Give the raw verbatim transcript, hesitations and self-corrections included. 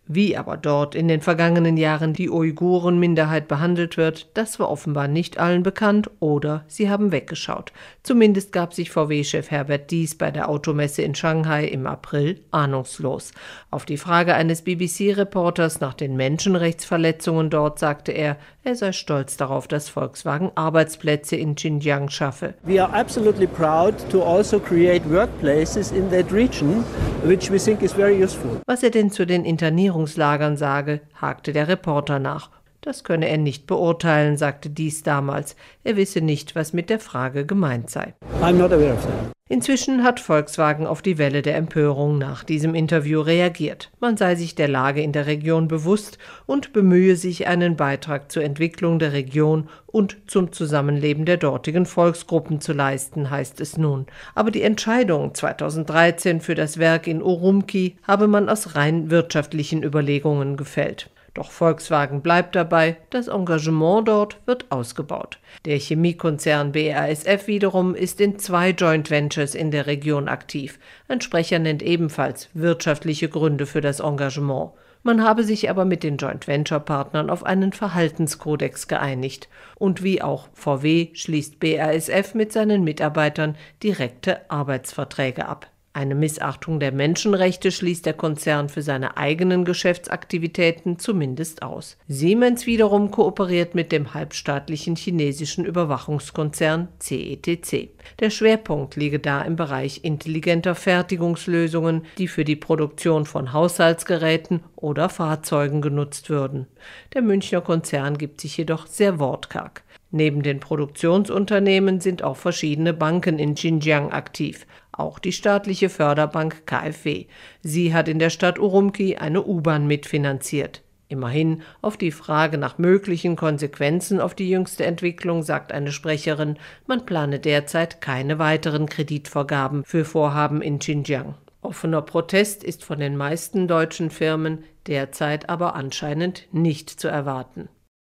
Wie aber dort in den vergangenen Jahren die Uiguren-Minderheit behandelt wird, das war offenbar nicht allen bekannt oder sie haben weggeschaut. Zumindest gab sich V W-Chef Herbert Diess bei der Automesse in Shanghai im April ahnungslos. Auf die Frage eines B B C-Reporters nach den Menschenrechtsverletzungen dort sagte er, er sei stolz darauf, dass Volkswagen Arbeitsplätze in Xinjiang schaffe. We are absolutely proud to also create workplaces in that region, which we think is very useful. Was er denn zu den Internierungslagern sage, hakte der Reporter nach. Das könne er nicht beurteilen, sagte Diess damals. Er wisse nicht, was mit der Frage gemeint sei. I'm not aware of that. Inzwischen hat Volkswagen auf die Welle der Empörung nach diesem Interview reagiert. Man sei sich der Lage in der Region bewusst und bemühe sich, einen Beitrag zur Entwicklung der Region und zum Zusammenleben der dortigen Volksgruppen zu leisten, heißt es nun. Aber die Entscheidung zweitausenddreizehn für das Werk in Urumqi habe man aus rein wirtschaftlichen Überlegungen gefällt. Doch Volkswagen bleibt dabei, das Engagement dort wird ausgebaut. Der Chemiekonzern B A S F wiederum ist in zwei Joint Ventures in der Region aktiv. Ein Sprecher nennt ebenfalls wirtschaftliche Gründe für das Engagement. Man habe sich aber mit den Joint-Venture-Partnern auf einen Verhaltenskodex geeinigt. Und wie auch V W schließt B A S F mit seinen Mitarbeitern direkte Arbeitsverträge ab. Eine Missachtung der Menschenrechte schließt der Konzern für seine eigenen Geschäftsaktivitäten zumindest aus. Siemens wiederum kooperiert mit dem halbstaatlichen chinesischen Überwachungskonzern C E T C. Der Schwerpunkt liege da im Bereich intelligenter Fertigungslösungen, die für die Produktion von Haushaltsgeräten oder Fahrzeugen genutzt würden. Der Münchner Konzern gibt sich jedoch sehr wortkarg. Neben den Produktionsunternehmen sind auch verschiedene Banken in Xinjiang aktiv. Auch die staatliche Förderbank K f W. Sie hat in der Stadt Urumqi eine U-Bahn mitfinanziert. Immerhin, auf die Frage nach möglichen Konsequenzen auf die jüngste Entwicklung sagt eine Sprecherin, man plane derzeit keine weiteren Kreditvergaben für Vorhaben in Xinjiang. Offener Protest ist von den meisten deutschen Firmen derzeit aber anscheinend nicht zu erwarten.